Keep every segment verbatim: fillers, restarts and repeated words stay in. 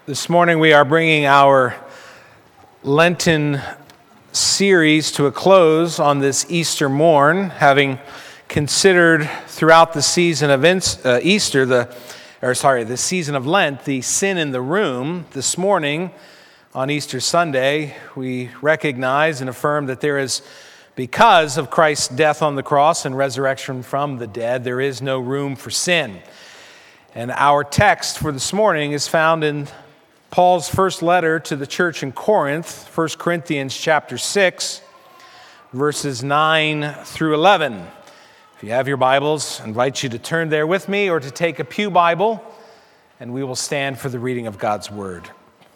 This morning we are bringing our Lenten series to a close on this Easter morn, having considered throughout the season of uh, Easter, the or sorry, the season of Lent, the sin in the room. This morning, on Easter Sunday, we recognize and affirm that there is, because of Christ's death on the cross and resurrection from the dead, there is no room for sin. And our text for this morning is found in Paul's first letter to the church in Corinth, First Corinthians chapter six, verses nine through eleven. If you have your Bibles, I invite you to turn there with me or to take a pew Bible, and we will stand for the reading of God's Word.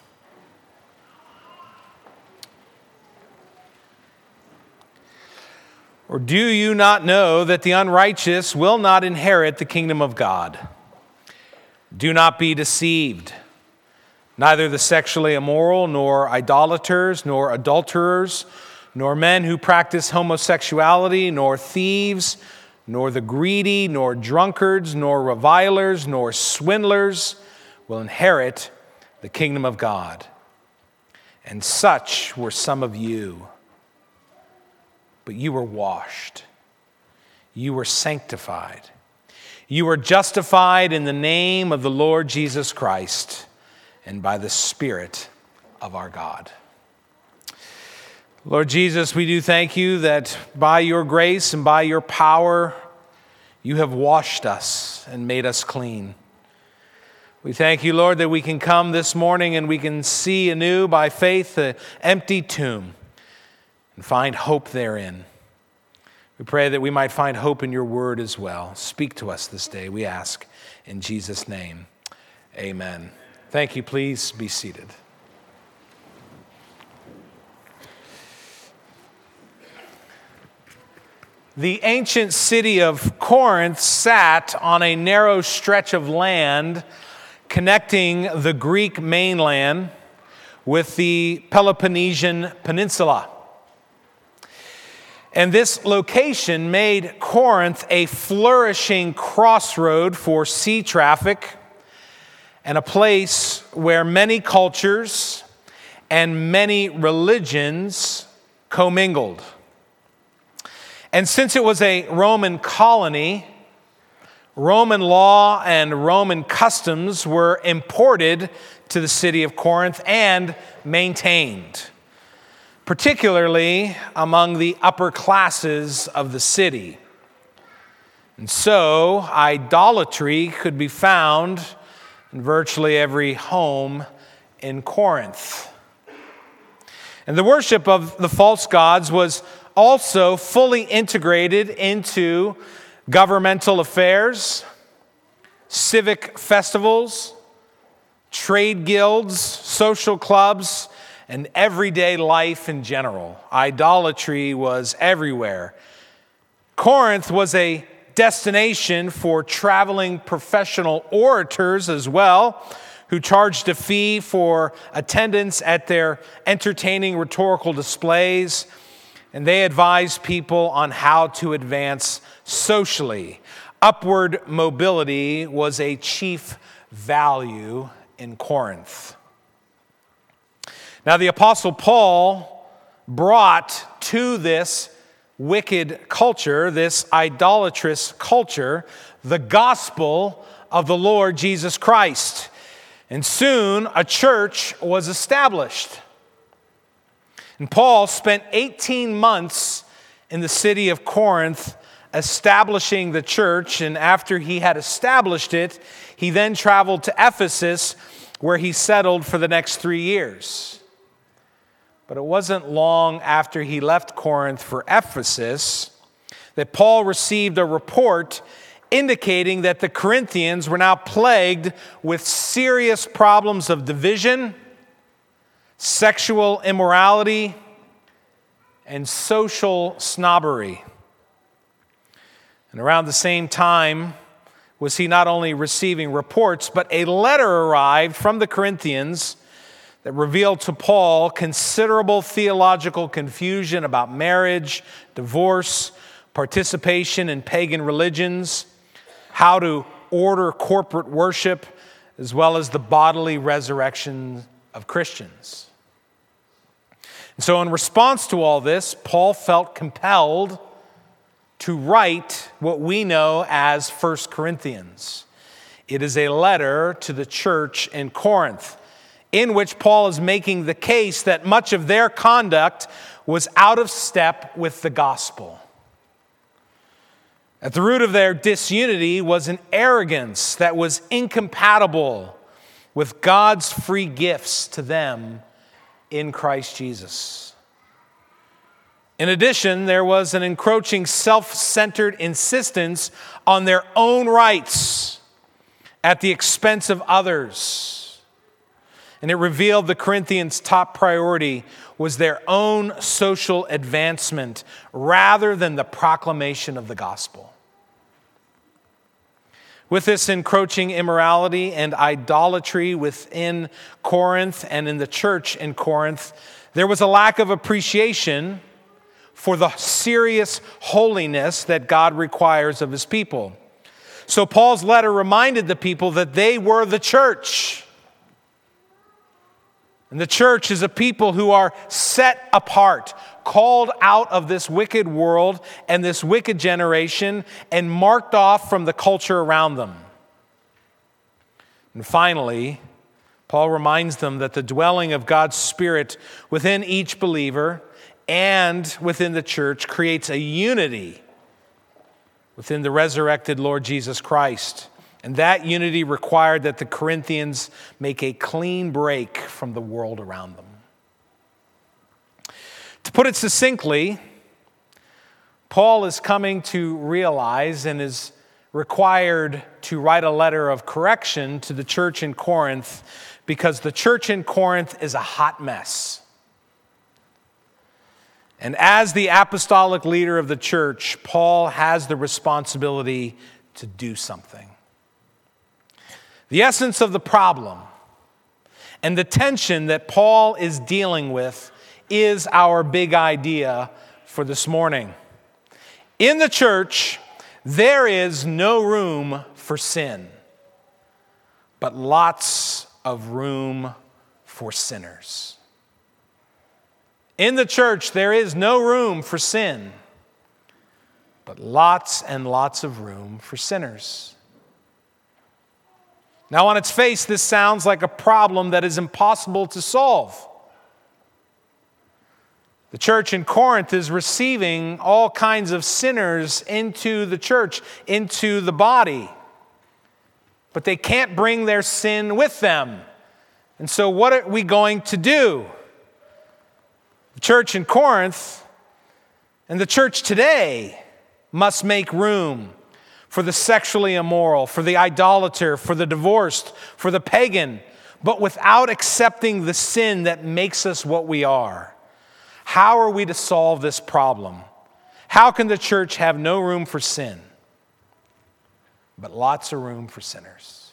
Or do you not know that the unrighteous will not inherit the kingdom of God? Do not be deceived. Neither the sexually immoral, nor idolaters, nor adulterers, nor men who practice homosexuality, nor thieves, nor the greedy, nor drunkards, nor revilers, nor swindlers will inherit the kingdom of God. And such were some of you. But you were washed. You were sanctified. You were justified in the name of the Lord Jesus Christ and by the Spirit of our God. Lord Jesus, we do thank you that by your grace and by your power, you have washed us and made us clean. We thank you, Lord, that we can come this morning and we can see anew by faith the empty tomb and find hope therein. We pray that we might find hope in your word as well. Speak to us this day, we ask in Jesus' name. Amen. Thank you. Please be seated. The ancient city of Corinth sat on a narrow stretch of land connecting the Greek mainland with the Peloponnesian Peninsula. And this location made Corinth a flourishing crossroad for sea traffic and a place where many cultures and many religions commingled. And since it was a Roman colony, Roman law and Roman customs were imported to the city of Corinth and maintained, particularly among the upper classes of the city. And so, idolatry could be found in virtually every home in Corinth. And the worship of the false gods was also fully integrated into governmental affairs, civic festivals, trade guilds, social clubs, and everyday life in general. Idolatry was everywhere. Corinth was a destination for traveling professional orators as well, who charged a fee for attendance at their entertaining rhetorical displays, and they advised people on how to advance socially. Upward mobility was a chief value in Corinth. Now, the Apostle Paul brought to this wicked culture, this idolatrous culture, the gospel of the Lord Jesus Christ. And soon a church was established. And Paul spent eighteen months in the city of Corinth establishing the church, and after he had established it, he then traveled to Ephesus, where he settled for the next three years. But it wasn't long after he left Corinth for Ephesus that Paul received a report indicating that the Corinthians were now plagued with serious problems of division, sexual immorality, and social snobbery. And around the same time was he not only receiving reports, but a letter arrived from the Corinthians that revealed to Paul considerable theological confusion about marriage, divorce, participation in pagan religions, how to order corporate worship, as well as the bodily resurrection of Christians. And so in response to all this, Paul felt compelled to write what we know as First Corinthians. It is a letter to the church in Corinth, in which Paul is making the case that much of their conduct was out of step with the gospel. At the root of their disunity was an arrogance that was incompatible with God's free gifts to them in Christ Jesus. In addition, there was an encroaching self-centered insistence on their own rights at the expense of others. And it revealed the Corinthians' top priority was their own social advancement rather than the proclamation of the gospel. With this encroaching immorality and idolatry within Corinth and in the church in Corinth, there was a lack of appreciation for the serious holiness that God requires of his people. So Paul's letter reminded the people that they were the church. And the church is a people who are set apart, called out of this wicked world and this wicked generation, and marked off from the culture around them. And finally, Paul reminds them that the dwelling of God's Spirit within each believer and within the church creates a unity within the resurrected Lord Jesus Christ. And that unity required that the Corinthians make a clean break from the world around them. To put it succinctly, Paul is coming to realize and is required to write a letter of correction to the church in Corinth because the church in Corinth is a hot mess. And as the apostolic leader of the church, Paul has the responsibility to do something. The essence of the problem and the tension that Paul is dealing with is our big idea for this morning. In the church, there is no room for sin, but lots of room for sinners. In the church, there is no room for sin, but lots and lots of room for sinners. Now, on its face, this sounds like a problem that is impossible to solve. The church in Corinth is receiving all kinds of sinners into the church, into the body. But they can't bring their sin with them. And so what are we going to do? The church in Corinth and the church today must make room for the sexually immoral, for the idolater, for the divorced, for the pagan, but without accepting the sin that makes us what we are. How are we to solve this problem? How can the church have no room for sin, but lots of room for sinners?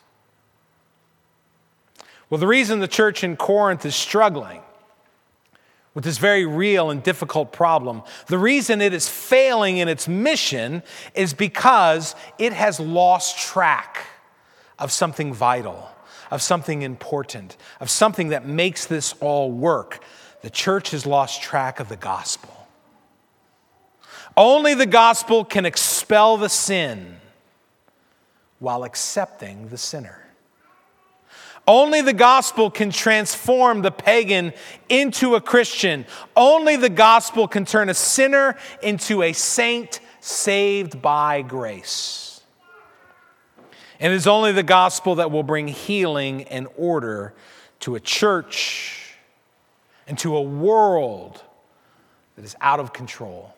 Well, the reason the church in Corinth is struggling with this very real and difficult problem, the reason it is failing in its mission is because it has lost track of something vital, of something important, of something that makes this all work. The church has lost track of the gospel. Only the gospel can expel the sin while accepting the sinner. Only the gospel can transform the pagan into a Christian. Only the gospel can turn a sinner into a saint saved by grace. And it is only the gospel that will bring healing and order to a church and to a world that is out of control.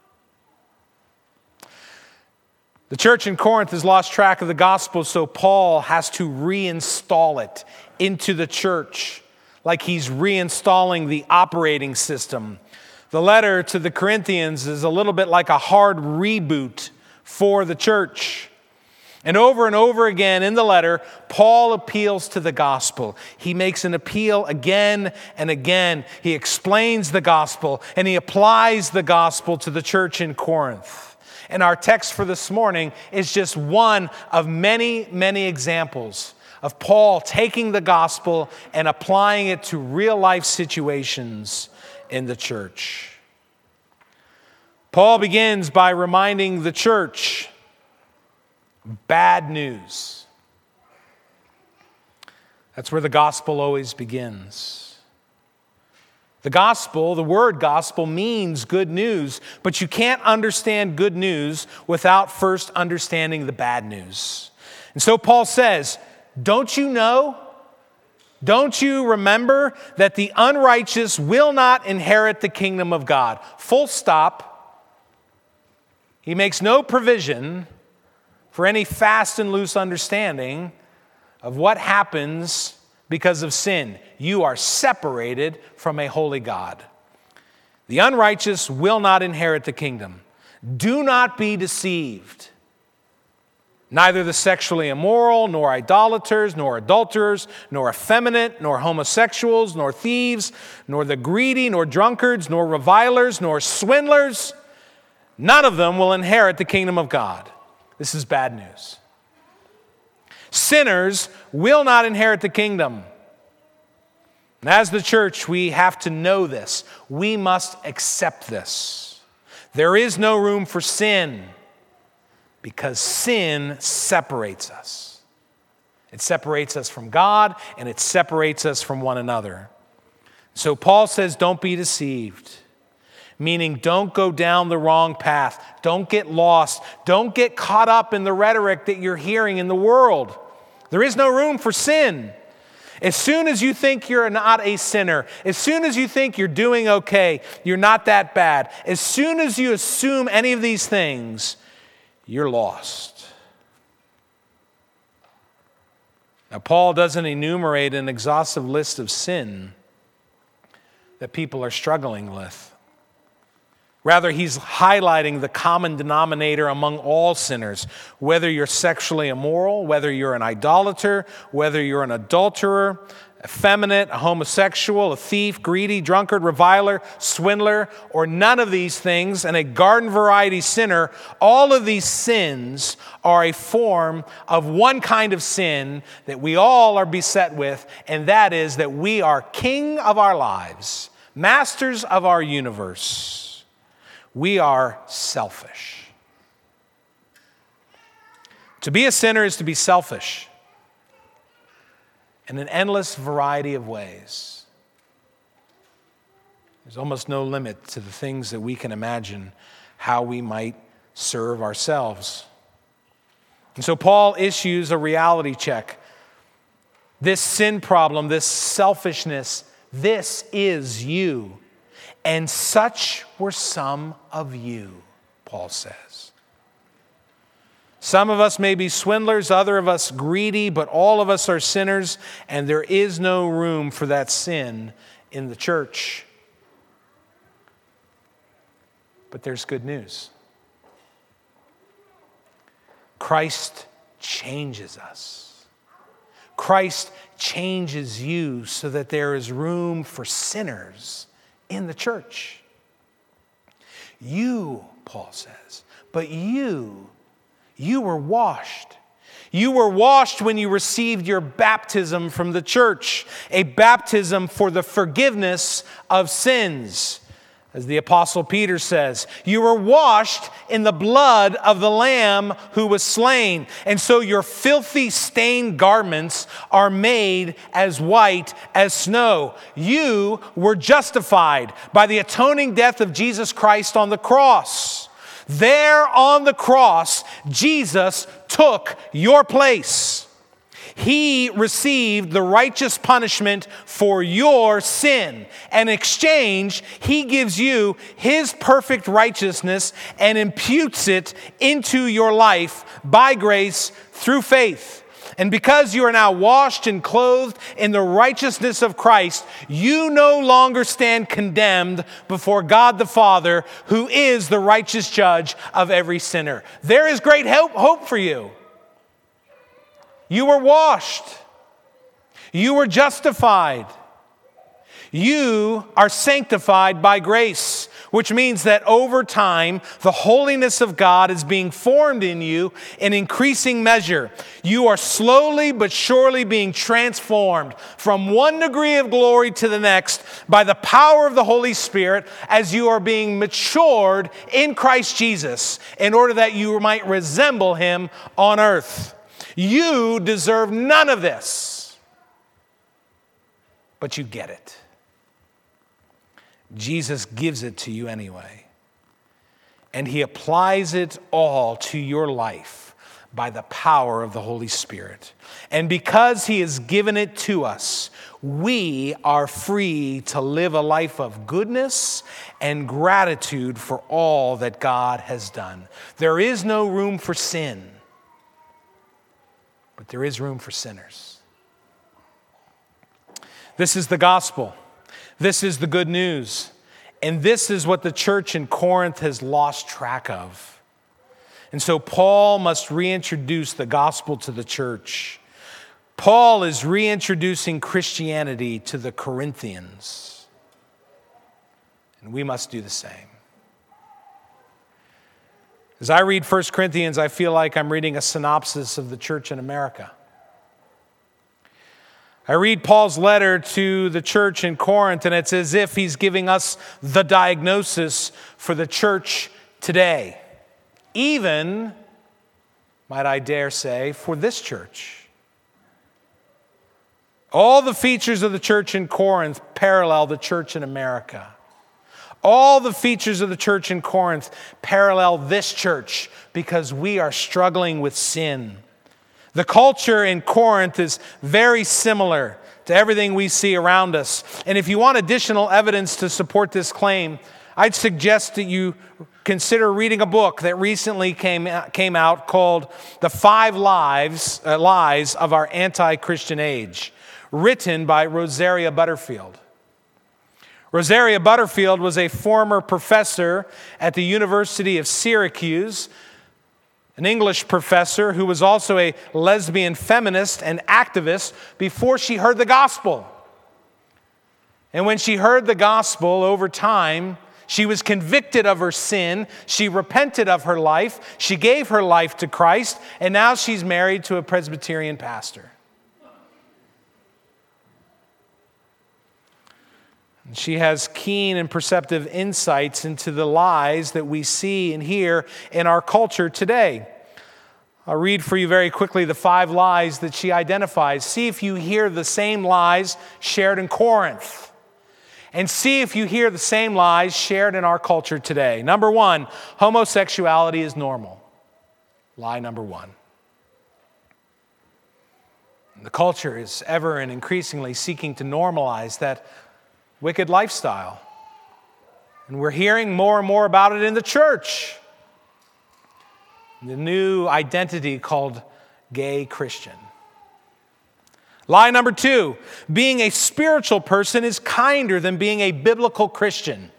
The church in Corinth has lost track of the gospel, so Paul has to reinstall it into the church, like he's reinstalling the operating system. The letter to the Corinthians is a little bit like a hard reboot for the church. And over and over again in the letter, Paul appeals to the gospel. He makes an appeal again and again. He explains the gospel and he applies the gospel to the church in Corinth. And our text for this morning is just one of many, many examples of Paul taking the gospel and applying it to real life situations in the church. Paul begins by reminding the church, bad news. That's where the gospel always begins. The gospel, the word gospel, means good news, but you can't understand good news without first understanding the bad news. And so Paul says, don't you know? Don't you remember that the unrighteous will not inherit the kingdom of God? Full stop. He makes no provision for any fast and loose understanding of what happens because of sin. You are separated from a holy God. The unrighteous will not inherit the kingdom. Do not be deceived. Neither the sexually immoral, nor idolaters, nor adulterers, nor effeminate, nor homosexuals, nor thieves, nor the greedy, nor drunkards, nor revilers, nor swindlers, none of them will inherit the kingdom of God. This is bad news. Sinners will not inherit the kingdom. And as the church, we have to know this. We must accept this. There is no room for sin, because sin separates us. It separates us from God, and it separates us from one another. So Paul says, don't be deceived. Meaning, don't go down the wrong path. Don't get lost. Don't get caught up in the rhetoric that you're hearing in the world. There is no room for sin. As soon as you think you're not a sinner, as soon as you think you're doing okay, you're not that bad, as soon as you assume any of these things, you're lost. Now, Paul doesn't enumerate an exhaustive list of sin that people are struggling with. Rather, he's highlighting the common denominator among all sinners, whether you're sexually immoral, whether you're an idolater, whether you're an adulterer, effeminate, a homosexual, a thief, greedy, drunkard, reviler, swindler, or none of these things, and a garden variety sinner. All of these sins are a form of one kind of sin that we all are beset with, and that is that we are king of our lives, masters of our universe. We are selfish. To be a sinner is to be selfish in an endless variety of ways. There's almost no limit to the things that we can imagine how we might serve ourselves. And so Paul issues a reality check. This sin problem, this selfishness, this is you. And such were some of you, Paul says. Some of us may be swindlers, other of us greedy, but all of us are sinners, and there is no room for that sin in the church. But there's good news. Christ changes us. Christ changes you so that there is room for sinners in the church. You, Paul says, but you, you were washed. You were washed when you received your baptism from the church, a baptism for the forgiveness of sins. As the Apostle Peter says, you were washed in the blood of the Lamb who was slain. And so your filthy stained garments are made as white as snow. You were justified by the atoning death of Jesus Christ on the cross. There on the cross, Jesus took your place. He received the righteous punishment for your sin. And in exchange, he gives you his perfect righteousness and imputes it into your life by grace through faith. And because you are now washed and clothed in the righteousness of Christ, you no longer stand condemned before God the Father, who is the righteous judge of every sinner. There is great hope, hope for you. You were washed. You were justified. You are sanctified by grace. which means that over time, the holiness of God is being formed in you in increasing measure. You are slowly but surely being transformed from one degree of glory to the next by the power of the Holy Spirit as you are being matured in Christ Jesus in order that you might resemble him on earth. You deserve none of this, but you get it. Jesus gives it to you anyway. And he applies it all to your life by the power of the Holy Spirit. And because he has given it to us, we are free to live a life of goodness and gratitude for all that God has done. There is no room for sin, but there is room for sinners. This is the gospel. This is the good news. And this is what the church in Corinth has lost track of. And so Paul must reintroduce the gospel to the church. Paul is reintroducing Christianity to the Corinthians. And we must do the same. As I read First Corinthians, I feel like I'm reading a synopsis of the church in America. I read Paul's letter to the church in Corinth, and it's as if he's giving us the diagnosis for the church today. Even, might I dare say, for this church. All the features of the church in Corinth parallel the church in America. All the features of the church in Corinth parallel this church because we are struggling with sin. The culture in Corinth is very similar to everything we see around us. And if you want additional evidence to support this claim, I'd suggest that you consider reading a book that recently came, came out called The Five Lives, uh, Lies of Our Anti-Christian Age, written by Rosaria Butterfield. Rosaria Butterfield was a former professor at the University of Syracuse, an English professor who was also a lesbian feminist and activist before she heard the gospel. And when she heard the gospel over time, she was convicted of her sin. She repented of her life. She gave her life to Christ. And now she's married to a Presbyterian pastor. She has keen and perceptive insights into the lies that we see and hear in our culture today. I'll read for you very quickly the five lies that she identifies. See if you hear the same lies shared in Corinth. And see if you hear the same lies shared in our culture today. Number one, homosexuality is normal. Lie number one. The culture is ever and increasingly seeking to normalize that wicked lifestyle. And we're hearing more and more about it in the church. The new identity called gay Christian. Lie number two, being a spiritual person is kinder than being a biblical Christian.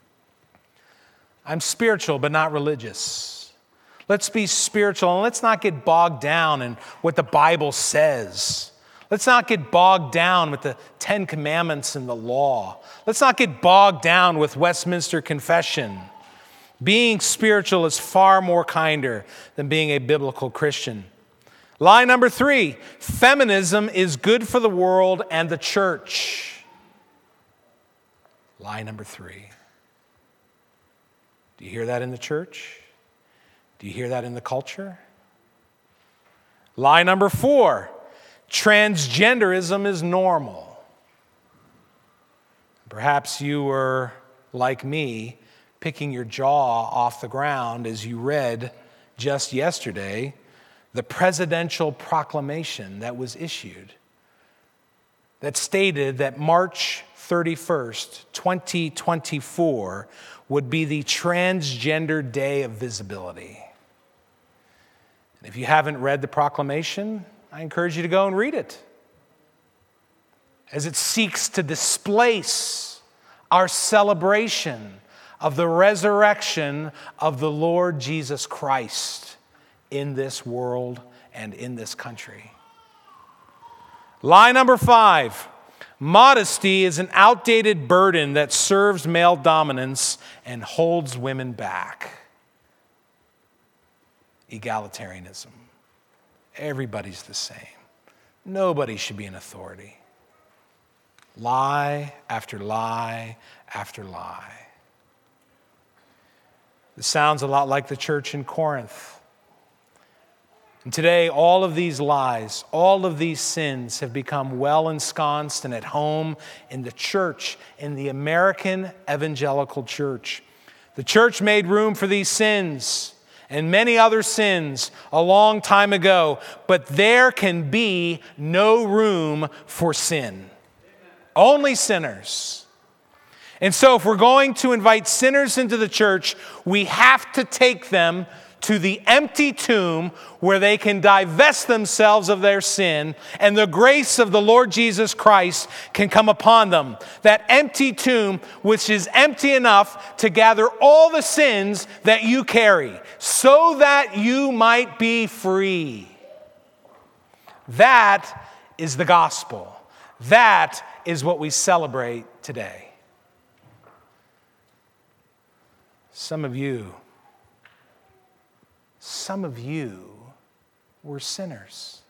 I'm spiritual but not religious. Let's be spiritual and let's not get bogged down in what the Bible says. Let's not get bogged down with the Ten Commandments and the law. Let's not get bogged down with Westminster Confession. Being spiritual is far more kinder than being a biblical Christian. Lie number three, feminism is good for the world and the church. Lie number three. Do you hear that in the church? Do you hear that in the culture? Lie number four, transgenderism is normal. Perhaps you were, like me, picking your jaw off the ground as you read just yesterday the presidential proclamation that was issued that stated that March thirty-first, twenty twenty-four would be the Transgender Day of Visibility. And if you haven't read the proclamation, I encourage you to go and read it, as it seeks to displace our celebration of the resurrection of the Lord Jesus Christ in this world and in this country. Lie number five, Modesty is an outdated burden that serves male dominance and holds women back. Egalitarianism. Everybody's the same. Nobody should be an authority. Lie after lie after lie. This sounds a lot like the church in Corinth. And today, all of these lies, all of these sins have become well ensconced and at home in the church, in the American evangelical church. The church made room for these sins and many other sins a long time ago, but there can be no room for sin. Only sinners. And so if we're going to invite sinners into the church, we have to take them to the empty tomb where they can divest themselves of their sin and the grace of the Lord Jesus Christ can come upon them. That empty tomb which is empty enough to gather all the sins that you carry so that you might be free. That is the gospel. That is what we celebrate today. Some of you Some of you were sinners.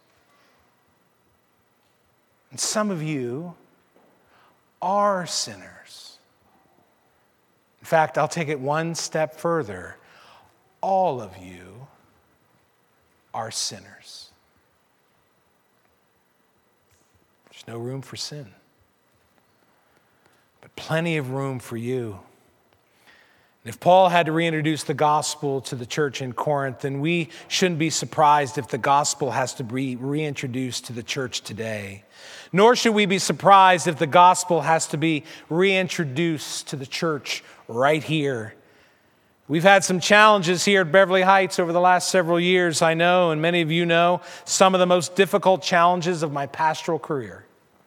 And some of you are sinners. In fact, I'll take it one step further. All of you are sinners. There's no room for sin, but plenty of room for you. If Paul had to reintroduce the gospel to the church in Corinth, then we shouldn't be surprised if the gospel has to be reintroduced to the church today. Nor should we be surprised if the gospel has to be reintroduced to the church right here. We've had some challenges here at Beverly Heights over the last several years, I know, and many of you know, some of the most difficult challenges of my pastoral career.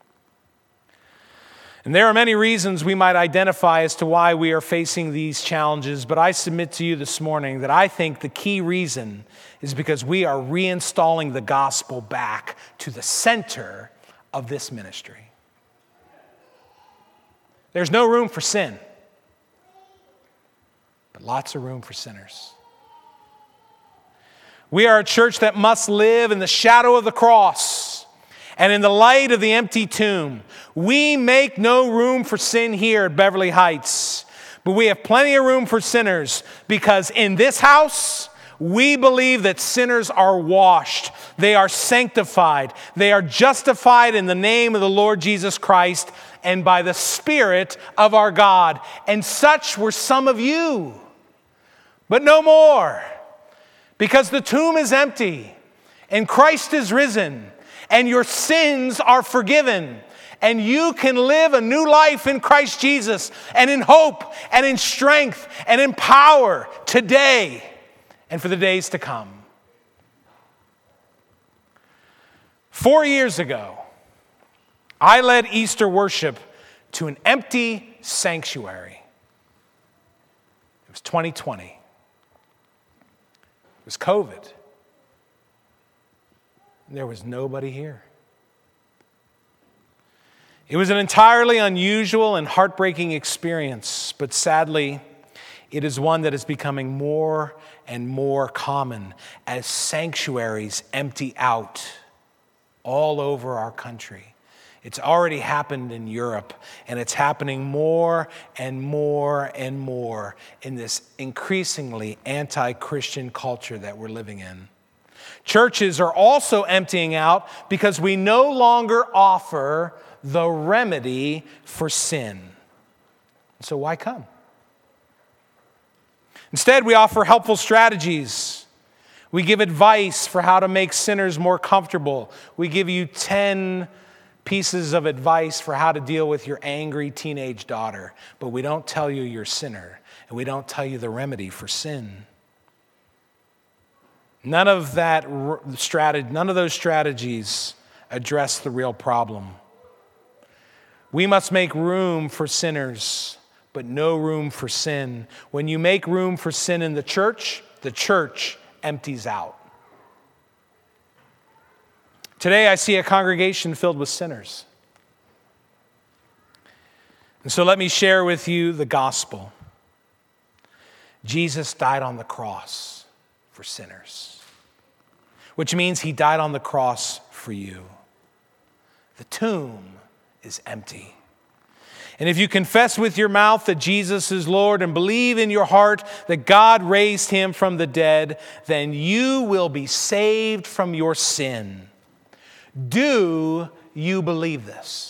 And there are many reasons we might identify as to why we are facing these challenges, but I submit to you this morning that I think the key reason is because we are reinstalling the gospel back to the center of this ministry. There's no room for sin, but lots of room for sinners. We are a church that must live in the shadow of the cross and in the light of the empty tomb. We make no room for sin here at Beverly Heights, but we have plenty of room for sinners because in this house, we believe that sinners are washed. They are sanctified. They are justified in the name of the Lord Jesus Christ and by the Spirit of our God. And such were some of you, but no more, because the tomb is empty and Christ is risen and your sins are forgiven. And you can live a new life in Christ Jesus and in hope and in strength and in power today and for the days to come. Four years ago, I led Easter worship to an empty sanctuary. It was twenty twenty. It was COVID. There was nobody here. It was an entirely unusual and heartbreaking experience, but sadly, it is one that is becoming more and more common as sanctuaries empty out all over our country. It's already happened in Europe, and it's happening more and more and more in this increasingly anti-Christian culture that we're living in. Churches are also emptying out because we no longer offer the remedy for sin. So why come? Instead, we offer helpful strategies. We give advice for how to make sinners more comfortable. We give you ten pieces of advice for how to deal with your angry teenage daughter, but we don't tell you you're a sinner, and we don't tell you the remedy for sin. None of that strategy, none of those strategies address the real problem. We must make room for sinners, but no room for sin. When you make room for sin in the church, the church empties out. Today I see a congregation filled with sinners. And so let me share with you the gospel. Jesus died on the cross for sinners, which means he died on the cross for you. The tomb is empty. And if you confess with your mouth that Jesus is Lord and believe in your heart that God raised him from the dead, then you will be saved from your sin. Do you believe this?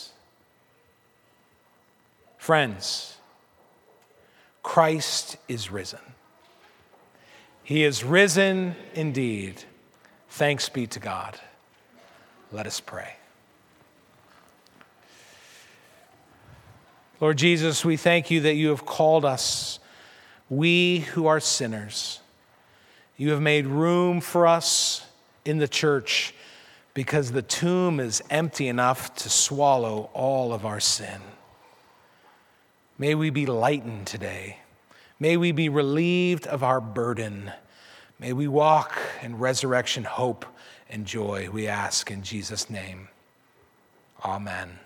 Friends, Christ is risen. He is risen indeed. Thanks be to God. Let us pray. Lord Jesus, we thank you that you have called us, we who are sinners. You have made room for us in the church because the tomb is empty enough to swallow all of our sin. May we be lightened today. May we be relieved of our burden. May we walk in resurrection hope and joy, we ask in Jesus' name. Amen.